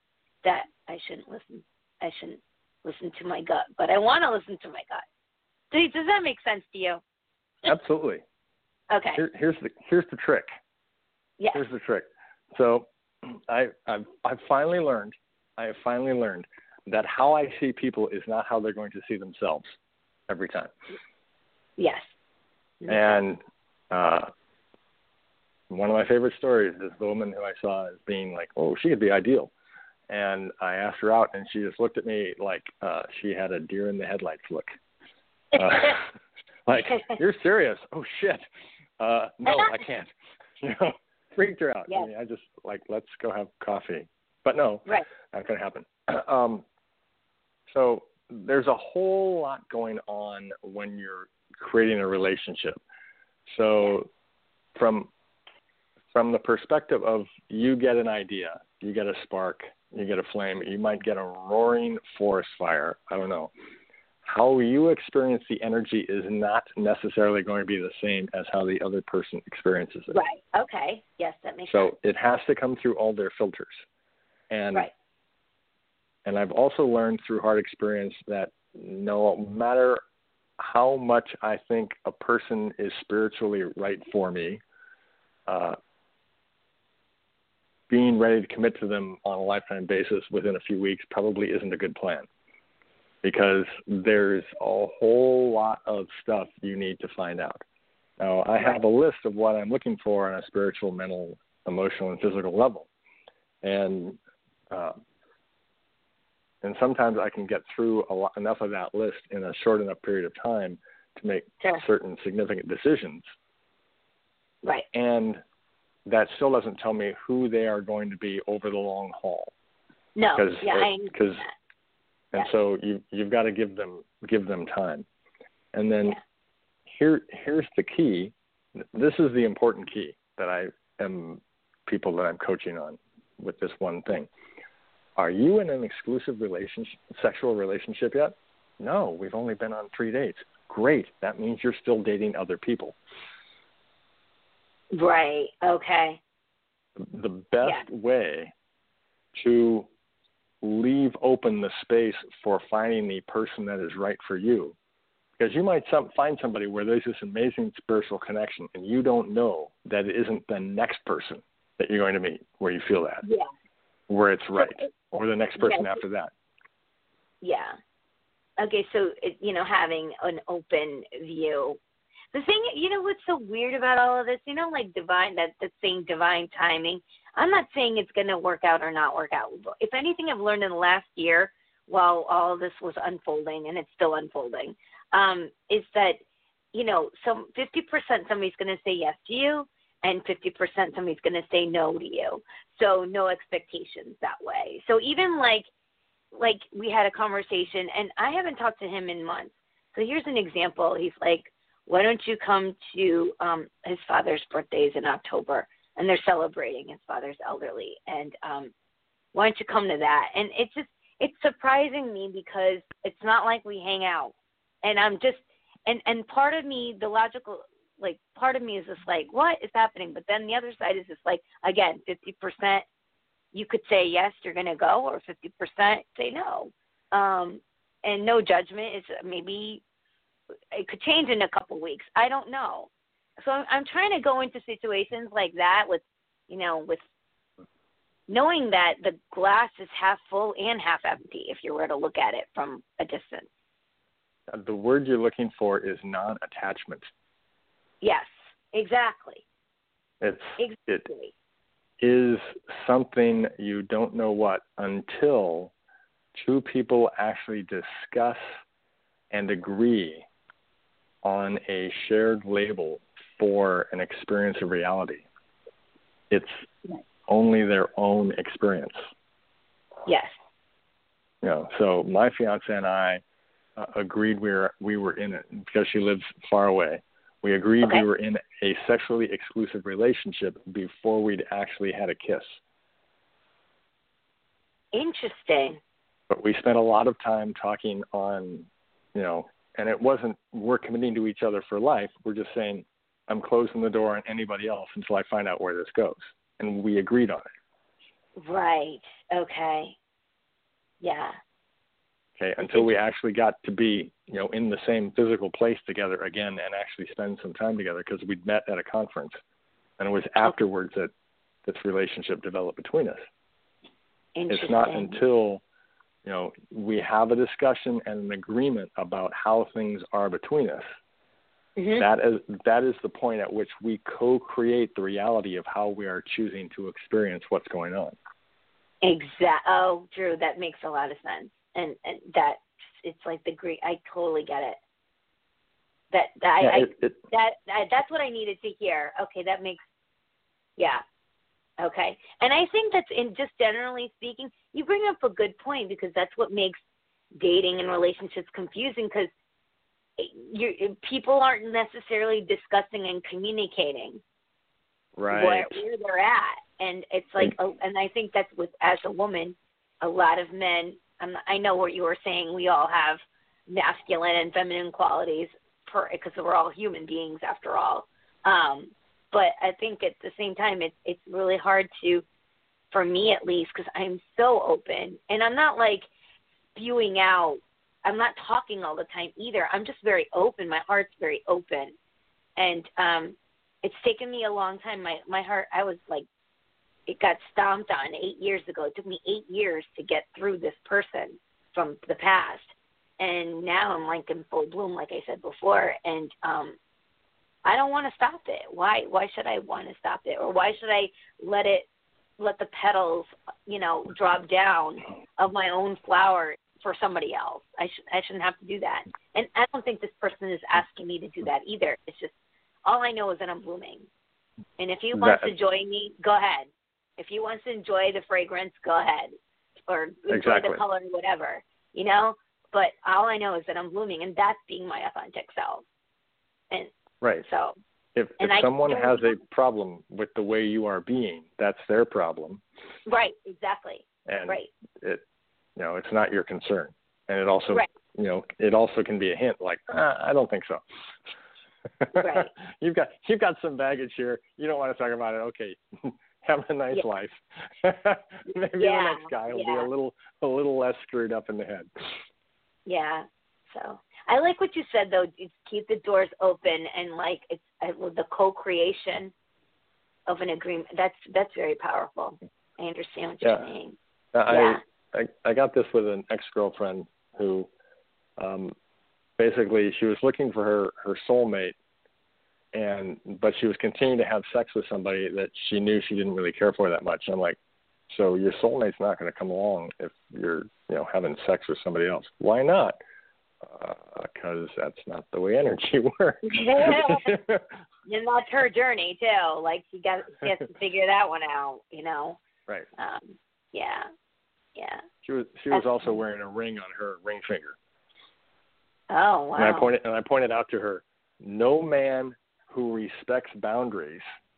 that I shouldn't listen. I shouldn't listen to my gut, but I want to listen to my gut. Does, does that make sense to you? Absolutely. Okay. Here, here's the here's the trick. Yes. Here's the trick. So, I I've, I've finally learned. I have finally learned that how I see people is not how they're going to see themselves every time. Yes. And uh, one of my favorite stories is the woman who I saw as being like, oh, she could be ideal. And I asked her out, and she just looked at me like uh, she had a deer in the headlights look. Uh, like, you're serious? Oh, shit. Uh, no, I can't. You know, freaked her out. Yes. I mean, I just, like, let's go have coffee. But no, right. Not going to happen. Um, so there's a whole lot going on when you're creating a relationship. So from from the perspective of you get an idea, you get a spark, you get a flame, you might get a roaring forest fire. I don't know. How you experience the energy is not necessarily going to be the same as how the other person experiences it. Right. Okay. Yes, that makes so sense. So it has to come through all their filters. And right. And I've also learned through hard experience that no matter how much I think a person is spiritually right for me, uh, being ready to commit to them on a lifetime basis within a few weeks probably isn't a good plan, because there's a whole lot of stuff you need to find out. Now, I have a list of what I'm looking for on a spiritual, mental, emotional, and physical level. And uh, And sometimes I can get through a lot, enough of that list in a short enough period of time to make sure. certain significant decisions. Right. And that still doesn't tell me who they are going to be over the long haul. No. Cause, yeah, I Cause, and yeah. so you, you've got to give them give them time. And then yeah. here here's the key. This is the important key that I am people that I'm coaching on with this one thing. Are you in an exclusive relationship, sexual relationship yet? No, we've only been on three dates. Great. That means you're still dating other people. Right. Okay. The best yeah. way to leave open the space for finding the person that is right for you, because you might some, find somebody where there's this amazing spiritual connection and you don't know that it isn't the next person that you're going to meet where you feel that. Yeah. Where it's right, so it, or the next person yeah. after that. Yeah. Okay, so, it, you know, having an open view. The thing, you know what's so weird about all of this? You know, like divine, that, that saying divine timing. I'm not saying it's going to work out or not work out. If anything I've learned in the last year while all of this was unfolding, and it's still unfolding, um, is that, you know, some fifty percent somebody's going to say yes to you, and fifty percent somebody's going to say no to you. So no expectations that way. So even like, like we had a conversation, and I haven't talked to him in months. So here's an example. He's like, why don't you come to um, his father's birthdays in October? And they're celebrating his father's elderly. And um, why don't you come to that? And it's just, it's surprising me because it's not like we hang out. And I'm just, and, and part of me, the logical, like part of me is just like, what is happening? But then the other side is just like, again, fifty percent you could say yes, you're going to go, or fifty percent say no. Um, and no judgment. It's maybe it could change in a couple weeks. I don't know. So I'm, I'm trying to go into situations like that with, you know, with knowing that the glass is half full and half empty if you were to look at it from a distance. The word you're looking for is non-attachment. Yes, exactly. It's exactly. It is something you don't know what until two people actually discuss and agree on a shared label for an experience of reality. It's only their own experience. Yes. You know, so my fiance and I uh, agreed we were we were in it because she lives far away. We agreed okay. we were in a sexually exclusive relationship before we'd actually had a kiss. Interesting. But we spent a lot of time talking on, you know, and it wasn't we're committing to each other for life. We're just saying, I'm closing the door on anybody else until I find out where this goes. And we agreed on it. Right. Okay. Yeah. Okay, until we actually got to be, you know, in the same physical place together again and actually spend some time together, because we'd met at a conference, and it was afterwards that this relationship developed between us. It's not until, you know, we have a discussion and an agreement about how things are between us. Mm-hmm. That is that is the point at which we co-create the reality of how we are choosing to experience what's going on. Exactly. Oh, Drew, that makes a lot of sense. And, and that it's like the great. I totally get it. That that yeah, I, it, it, that I, that's what I needed to hear. Okay, that makes. Yeah. Okay. And I think that's in just generally speaking, you bring up a good point, because that's what makes dating and relationships confusing, because you people aren't necessarily discussing and communicating right where, where they're at, and it's like, oh, and I think that's with as a woman, a lot of men. I'm, I know what you were saying. We all have masculine and feminine qualities, because we're all human beings after all. Um, but I think at the same time, it's it's really hard to, for me at least, because I'm so open, and I'm not like spewing out. I'm not talking all the time either. I'm just very open. My heart's very open. And um, it's taken me a long time. My my heart, I was like, it got stomped on eight years ago. It took me eight years to get through this person from the past. And now I'm like in full bloom, like I said before. And um, I don't want to stop it. Why Why should I want to stop it? Or why should I let it, let the petals, you know, drop down of my own flower for somebody else? I should I shouldn't have to do that. And I don't think this person is asking me to do that either. It's just, all I know is that I'm blooming. And if he wants that, to join me, go ahead. If he wants to enjoy the fragrance, go ahead. Or enjoy exactly. the color, whatever. You know? But all I know is that I'm blooming, and that's being my authentic self. And right. So if if someone has a problem with the way you are being, that's their problem. Right, exactly. And right. it you know, it's not your concern. And it also right. you know, it also can be a hint like, ah, I don't think so. Right. you've got you've got some baggage here. You don't want to talk about it. Okay. Have a nice yeah. life. Maybe yeah. the next guy will yeah. be a little a little less screwed up in the head. Yeah. So I like what you said, though. It's keep the doors open, and like it's uh, the co-creation of an agreement. That's that's very powerful. I understand what yeah. you're saying. I, yeah. I I got this with an ex-girlfriend who, um, basically she was looking for her her soulmate, and but she was continuing to have sex with somebody that she knew she didn't really care for that much. I'm like, so your soulmate's not going to come along if you're you know having sex with somebody else. Why not? Because uh, that's not the way energy works. And that's her journey too. Like she got she has to figure that one out. You know. Right. Um, yeah. Yeah. She was she was also wearing a ring on her ring finger. Oh wow. And I pointed and I pointed out to her, no man who respects boundaries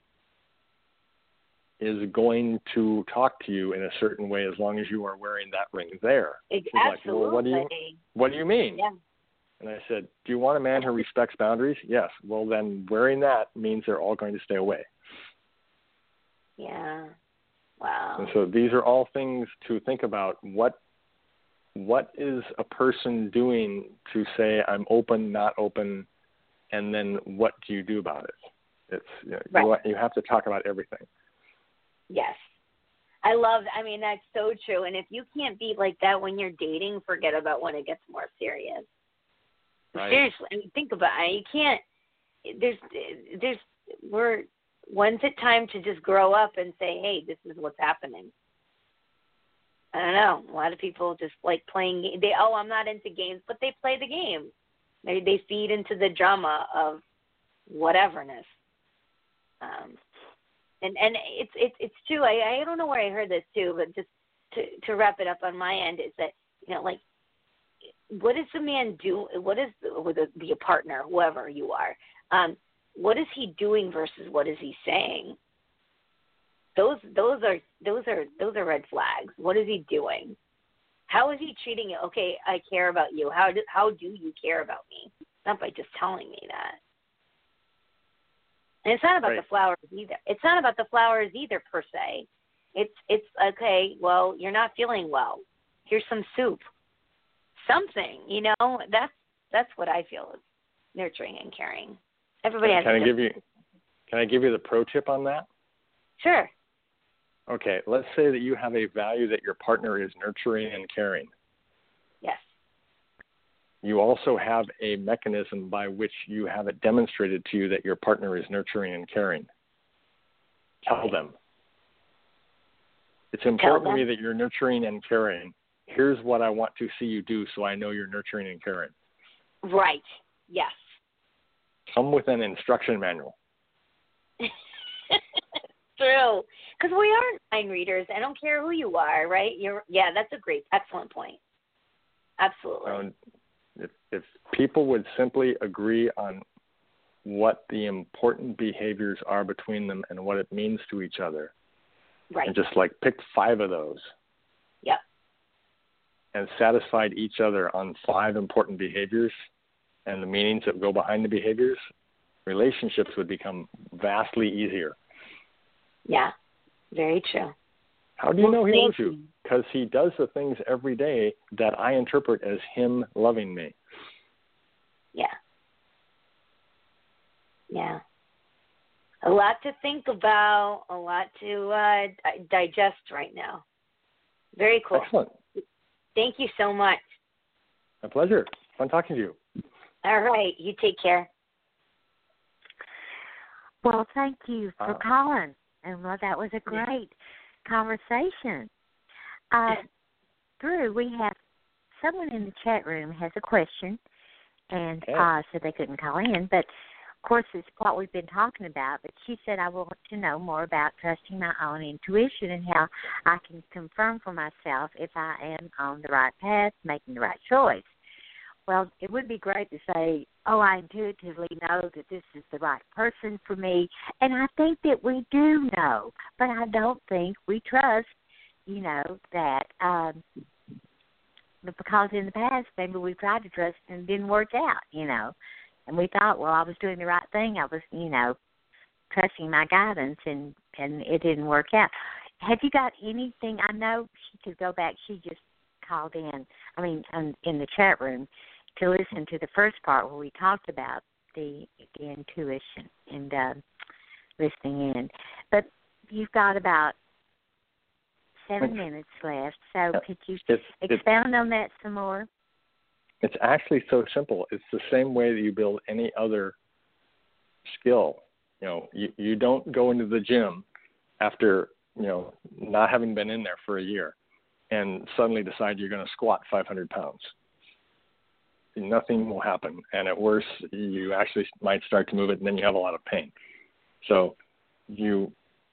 is going to talk to you in a certain way as long as you are wearing that ring there. She's Absolutely. Like, well, what do you what do you mean? Yeah. And I said, do you want a man who respects boundaries? Yes. Well, then wearing that means they're all going to stay away. Yeah. Wow. And so these are all things to think about. What what is a person doing to say I'm open, not open, and then what do you do about it? It's you know, right. you, you have to talk about everything. Yes. I love, I mean, that's so true. And if you can't be like that when you're dating, forget about when it gets more serious. Right. Seriously, I mean, think about it. You can't, there's, there's, we're, when's it time to just grow up and say, hey, this is what's happening? I don't know. A lot of people just like playing, they, oh, I'm not into games, but they play the game. They, they feed into the drama of whateverness. Um, And and it's it's it's true. I, I don't know where I heard this too, but just to to wrap it up on my end is that you know like what is the man do? What is the, with a, be a partner, whoever you are? Um, what is he doing versus what is he saying? Those those are those are those are red flags. What is he doing? How is he treating you? Okay, I care about you. How do how do you care about me? Not by just telling me that. And it's not about right. the flowers either. It's not about the flowers either per se. It's it's okay. Well, you're not feeling well. here's some soup. Something, you know, that's that's what I feel is nurturing and caring. Everybody has. Can a I give you? Can I give you the pro tip on that? Sure. Okay, let's say that you have a value that your partner is nurturing and caring. Yes. You also have a mechanism by which you have it demonstrated to you that your partner is nurturing and caring. Tell them. It's important to me that you're nurturing and caring. Here's what I want to see you do so I know you're nurturing and caring. Right. Yes. Come with an instruction manual. True. Because we are mind readers. I don't care who you are, right? You're. Yeah, that's a great, excellent point. Absolutely. Um, if, if people would simply agree on what the important behaviors are between them and what it means to each other, right. and just like pick five of those. Yep. And satisfied each other on five important behaviors and the meanings that go behind the behaviors, relationships would become vastly easier. Yeah, very true. How do you know he loves you? Because he does the things every day that I interpret as him loving me. Yeah. Yeah. A lot to think about, a lot to uh, digest right now. Very cool. Excellent. Thank you so much. My pleasure. Fun talking to you. All right. You take care. Well, thank you for uh, calling. And well, that was a great conversation. Uh, Drew, we have someone in the chat room has a question, and okay. uh, so they couldn't call in. But, of course, it's what we've been talking about. But she said, I want to know more about trusting my own intuition and how I can confirm for myself if I am on the right path, making the right choice. Well, it would be great to say, oh, I intuitively know that this is the right person for me. And I think that we do know, but I don't think we trust, you know, that um, because in the past maybe we tried to trust and it didn't work out, you know. And we thought, well, I was doing the right thing. I was, you know, trusting my guidance, and, and it didn't work out. Have you got anything? I know she could go back. She just called in, I mean, in, in the chat room, to listen to the first part where we talked about the, the intuition and uh, listening in. But you've got about seven minutes left, so could you it's, expound it's, on that some more? It's actually so simple. It's the same way that you build any other skill. You know, you, you don't go into the gym after, you know, not having been in there for a year and suddenly decide you're going to squat five hundred pounds. Nothing will happen. And at worst, you actually might start to move it, and then you have a lot of pain. So you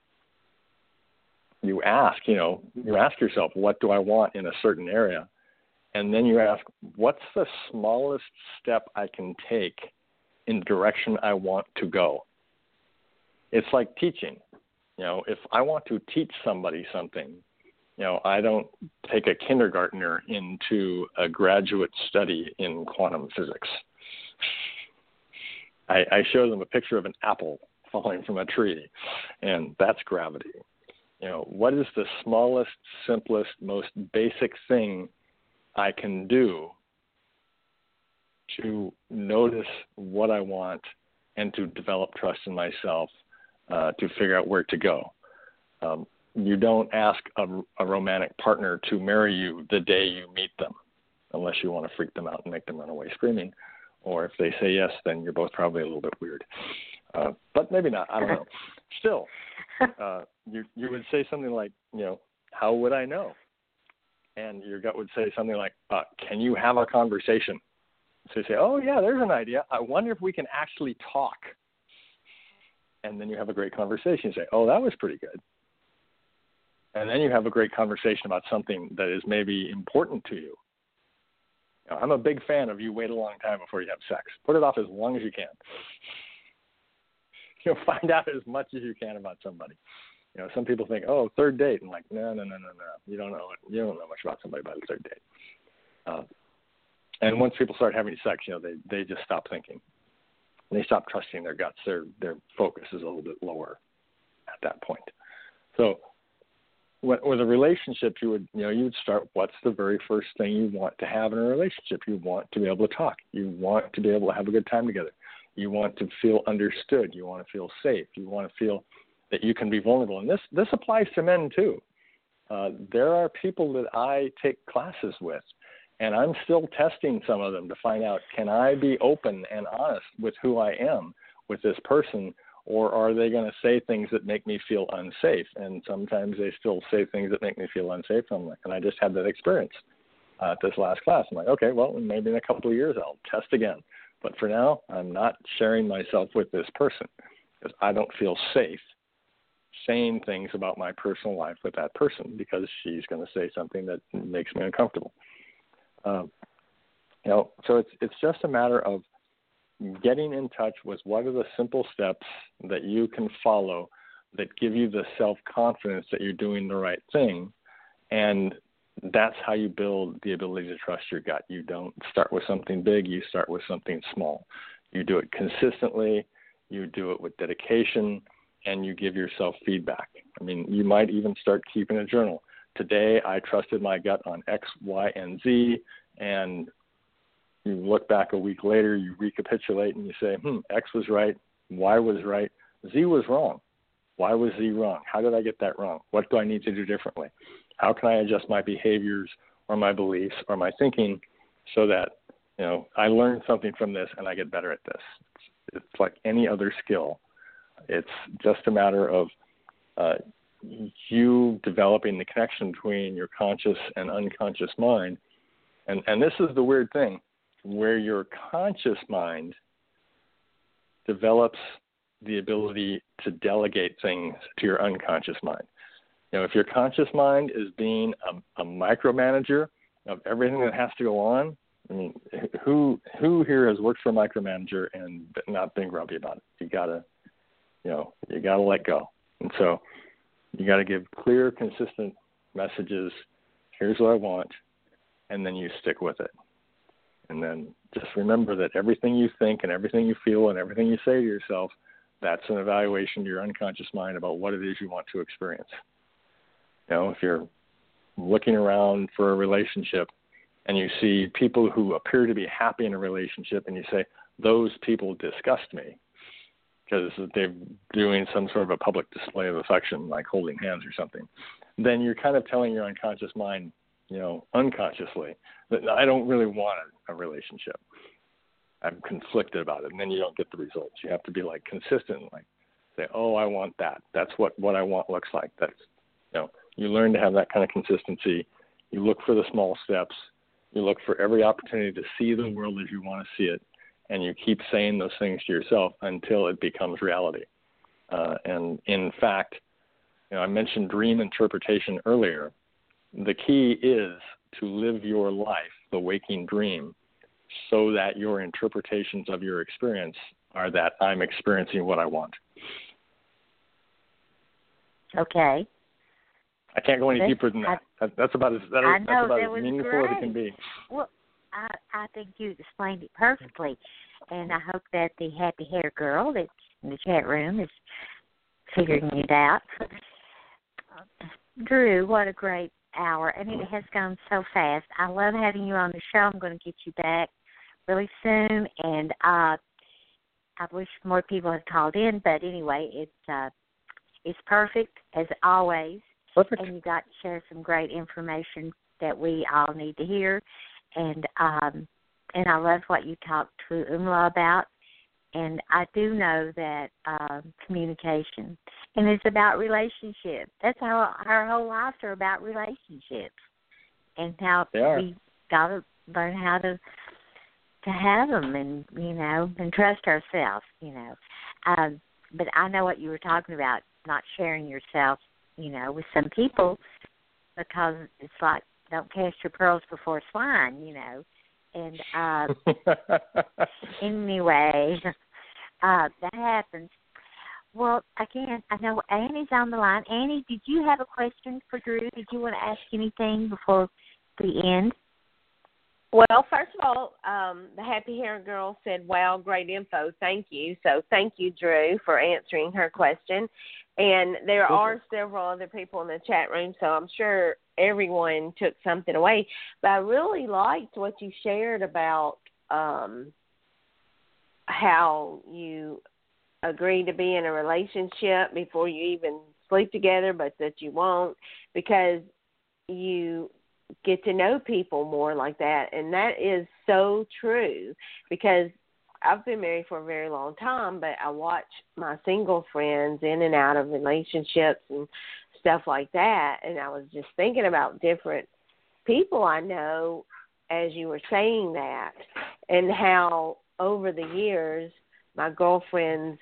you ask, you know, you ask yourself, what do I want in a certain area? And then you ask, what's the smallest step I can take in the direction I want to go? It's like teaching. You know, if I want to teach somebody something, you know, I don't take a kindergartner into a graduate study in quantum physics. I, I show them a picture of an apple falling from a tree, and that's gravity. You know, what is the smallest, simplest, most basic thing I can do to notice what I want and to develop trust in myself, uh, to figure out where to go? Um, You don't ask a, a romantic partner to marry you the day you meet them, unless you want to freak them out and make them run away screaming. Or if they say yes, then you're both probably a little bit weird. Uh, but maybe not. I don't know. Still, uh, you you would say something like, you know, how would I know? And your gut would say something like, uh, can you have a conversation? So you say, oh, yeah, there's an idea. I wonder if we can actually talk. And then you have a great conversation. You say, oh, that was pretty good. And then you have a great conversation about something that is maybe important to you. You know, I'm a big fan of you wait a long time before you have sex. Put it off as long as you can. You know, find out as much as you can about somebody. You know, some people think, oh, third date. And like, no, no, no, no, no. You don't know it. You don't know much about somebody by the third date. Uh, and once people start having sex, you know, they, they just stop thinking. They stop trusting their guts. Their their focus is a little bit lower at that point. So with a relationship, you would, you know, you would start, what's the very first thing you want to have in a relationship? You want to be able to talk. You want to be able to have a good time together. You want to feel understood. You want to feel safe. You want to feel that you can be vulnerable. And this, this applies to men too. Uh, there are people that I take classes with, and I'm still testing some of them to find out, can I be open and honest with who I am with this person, or are they going to say things that make me feel unsafe? And sometimes they still say things that make me feel unsafe. I'm like, and I just had that experience uh, at this last class. I'm like, okay, well, maybe in a couple of years I'll test again. But for now, I'm not sharing myself with this person because I don't feel safe saying things about my personal life with that person because she's going to say something that makes me uncomfortable. Um, you know, so it's it's just a matter of getting in touch with what are the simple steps that you can follow that give you the self-confidence that you're doing the right thing. And that's how you build the ability to trust your gut. You don't start with something big, you start with something small. You do it consistently, you do it with dedication, and you give yourself feedback. I mean, you might even start keeping a journal. Today, I trusted my gut on X, Y, and Z, and you look back a week later, you recapitulate, and you say, hmm, X was right, Y was right, Z was wrong. Why was Z wrong? How did I get that wrong? What do I need to do differently? How can I adjust my behaviors or my beliefs or my thinking so that, you know, I learn something from this and I get better at this? It's, it's like any other skill. It's just a matter of uh, you developing the connection between your conscious and unconscious mind. And, and this is the weird thing, where your conscious mind develops the ability to delegate things to your unconscious mind. You know, if your conscious mind is being a, a micromanager of everything that has to go on, I mean, who who here has worked for a micromanager and not been grumpy about it? You gotta, you know, you gotta let go. And so you gotta give clear, consistent messages. Here's what I want, and then you stick with it. And then just remember that everything you think and everything you feel and everything you say to yourself, that's an evaluation to your unconscious mind about what it is you want to experience. You know, if you're looking around for a relationship and you see people who appear to be happy in a relationship and you say, those people disgust me because they're doing some sort of a public display of affection, like holding hands or something, then you're kind of telling your unconscious mind, you know, unconsciously, that I don't really want a, a relationship. I'm conflicted about it, and then you don't get the results. You have to be like consistent, like say, oh, I want that. That's what, what I want looks like. That's, you know, you learn to have that kind of consistency. You look for the small steps. You look for every opportunity to see the world as you want to see it, and you keep saying those things to yourself until it becomes reality. Uh, and in fact, you know, I mentioned dream interpretation earlier. The key is to live your life, the waking dream, so that your interpretations of your experience are that I'm experiencing what I want. Okay. I can't go any this, deeper than that. I, that's about as, that I that's know, about that as was meaningful great. as it can be. Well, I, I think you explained it perfectly, and I hope that the happy hair girl that's in the chat room is figuring it out. Drew, what a great hour, and it has gone so fast. I love having you on the show. I'm going to get you back really soon, and uh, I wish more people had called in, but anyway, it's uh, it's perfect as always. Perfect. And you got to share some great information that we all need to hear, and um, and I love what you talked to Umla about. And I do know that um, communication, and it's about relationships. That's how our whole lives are about relationships, and how we got to learn how to to have them, and you know, and trust ourselves. You know, um, but I know what you were talking about, not sharing yourself, you know, with some people, because it's like don't cast your pearls before swine, you know. And uh, anyway, uh, that happens. Well, again, I know Annie's on the line. Annie, did you have a question for Drew? Did you want to ask anything before we end? Well, first of all, um, the happy hair girl said, wow, great info. Thank you. So thank you, Drew, for answering her question. And there Mm-hmm. are several other people in the chat room, so I'm sure everyone took something away. But I really liked what you shared about um, how you agree to be in a relationship before you even sleep together, but that you won't, because you get to know people more like that. And that is so true, because I've been married for a very long time, but I watch my single friends in and out of relationships and stuff like that. And I was just thinking about different people I know as you were saying that, and how over the years my girlfriend's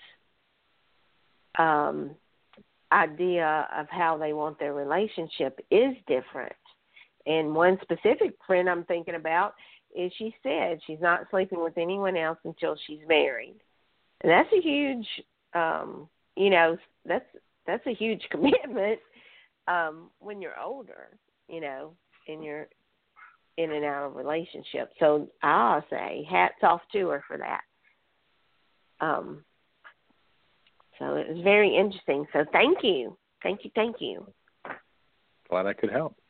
um, idea of how they want their relationship is different. And one specific friend I'm thinking about is she said she's not sleeping with anyone else until she's married. And that's a huge, um, you know, that's that's a huge commitment um, when you're older, you know, and you're in and out of relationships. So I'll say hats off to her for that. Um, so it was very interesting. So thank you. Thank you. Thank you. Glad I could help.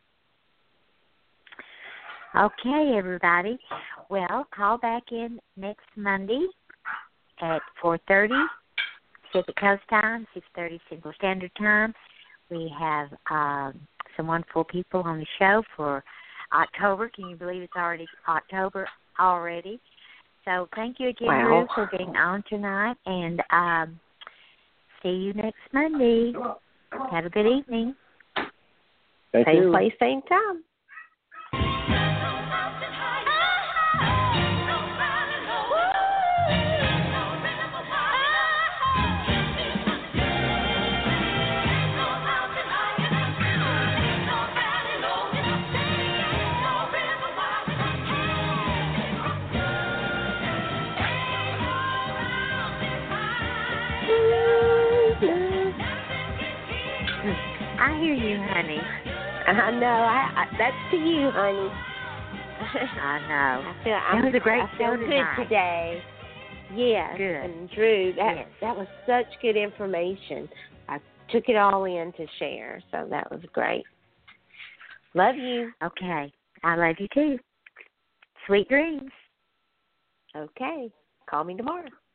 Okay, everybody. Well, call back in next Monday at four thirty Pacific Coast Time, six thirty Central Standard Time. We have um, some wonderful people on the show for October. Can you believe it's already October already? So thank you again, Wow. Ruth, for being on tonight, and um, see you next Monday. Have a good evening. Thank Same you. place, same time. I hear you, honey. I know. I, I that's to you, honey. I know. I feel That I'm, was a great I feel show good tonight. today. Yes. Good. And Drew, that Yes. that was such good information. I took it all in to share, so that was great. Love you. Okay. I love you too. Sweet dreams. Okay. Call me tomorrow.